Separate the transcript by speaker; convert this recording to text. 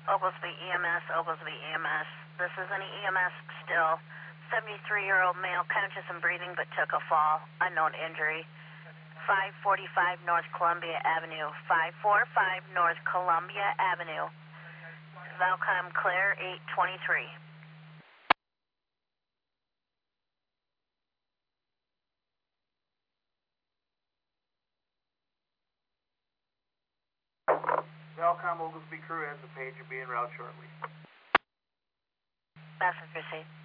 Speaker 1: Oglesby EMS, Oglesby EMS. This is an EMS still. 73-year-old male, conscious and breathing, but took a fall. Unknown injury. 545 North Columbia Avenue. 545 North Columbia Avenue. Valcom Claire 823.
Speaker 2: Valcom Oglesby crew has a page and be en route shortly.
Speaker 1: Message received.